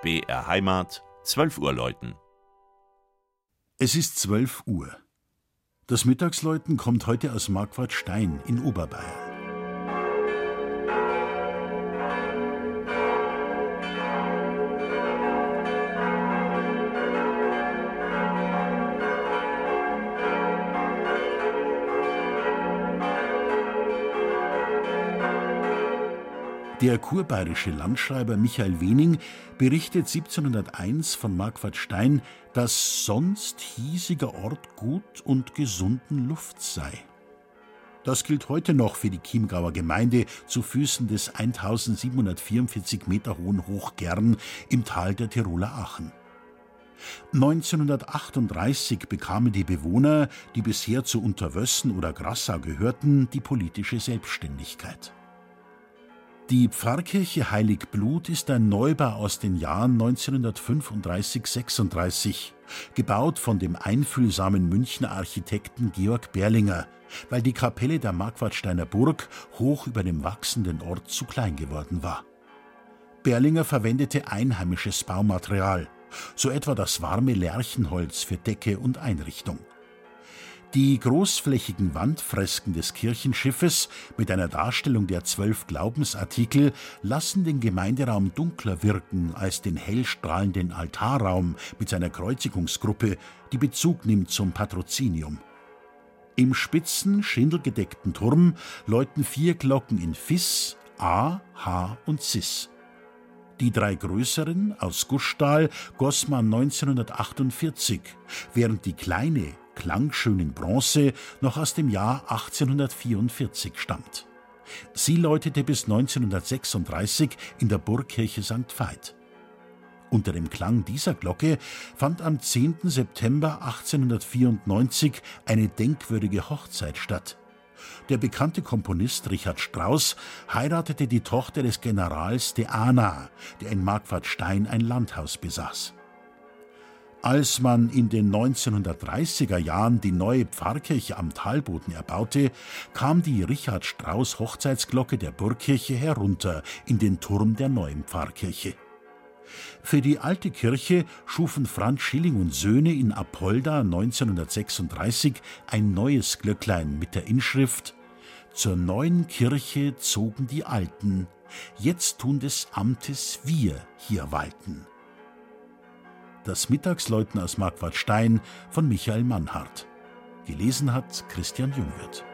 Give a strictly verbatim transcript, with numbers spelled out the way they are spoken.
B R Heimat, zwölf Uhr läuten. Es ist zwölf Uhr. Das Mittagsläuten kommt heute aus Marquardt-Stein in Oberbayern. Der kurbayerische Landschreiber Michael Wening berichtet siebzehnhunderteins von Marquardt-Stein, dass sonst hiesiger Ort gut und gesunden Luft sei. Das gilt heute noch für die Chiemgauer Gemeinde zu Füßen des eintausendsiebenhundertvierundvierzig Meter hohen Hochgern im Tal der Tiroler Achen. neunzehnhundertachtunddreißig bekamen die Bewohner, die bisher zu Unterwössen oder Grassau gehörten, die politische Selbstständigkeit. Die Pfarrkirche Heiligblut ist ein Neubau aus den Jahren neunzehnhundertfünfunddreißig sechsunddreißig, gebaut von dem einfühlsamen Münchner Architekten Georg Berlinger, weil die Kapelle der Marquardsteiner Burg hoch über dem wachsenden Ort zu klein geworden war. Berlinger verwendete einheimisches Baumaterial, so etwa das warme Lärchenholz für Decke und Einrichtung. Die großflächigen Wandfresken des Kirchenschiffes mit einer Darstellung der zwölf Glaubensartikel lassen den Gemeinderaum dunkler wirken als den hellstrahlenden Altarraum mit seiner Kreuzigungsgruppe, die Bezug nimmt zum Patrozinium. Im spitzen, schindelgedeckten Turm läuten vier Glocken in Fis, A, H und Cis. Die drei größeren, aus Gussstahl, goss man neunzehnhundertachtundvierzig, während die kleine, klangschönen Bronze noch aus dem Jahr achtzehnhundertvierundvierzig stammt. Sie läutete bis neunzehnhundertsechsunddreißig in der Burgkirche Sankt Veit. Unter dem Klang dieser Glocke fand am zehnten September achtzehnhundertvierundneunzig eine denkwürdige Hochzeit statt. Der bekannte Komponist Richard Strauss heiratete die Tochter des Generals de Ana, der in Marquardt-Stein ein Landhaus besaß. Als man in den neunzehnhundertdreißiger Jahren die neue Pfarrkirche am Talboden erbaute, kam die Richard Strauss Hochzeitsglocke der Burgkirche herunter in den Turm der neuen Pfarrkirche. Für die alte Kirche schufen Franz Schilling und Söhne in Apolda neunzehnhundertsechsunddreißig ein neues Glöcklein mit der Inschrift: Zur neuen Kirche zogen die Alten, jetzt tun des Amtes wir hier walten. Das Mittagsläuten aus Marquardt-Stein von Michael Mannhardt. Gelesen hat Christian Jungwirth.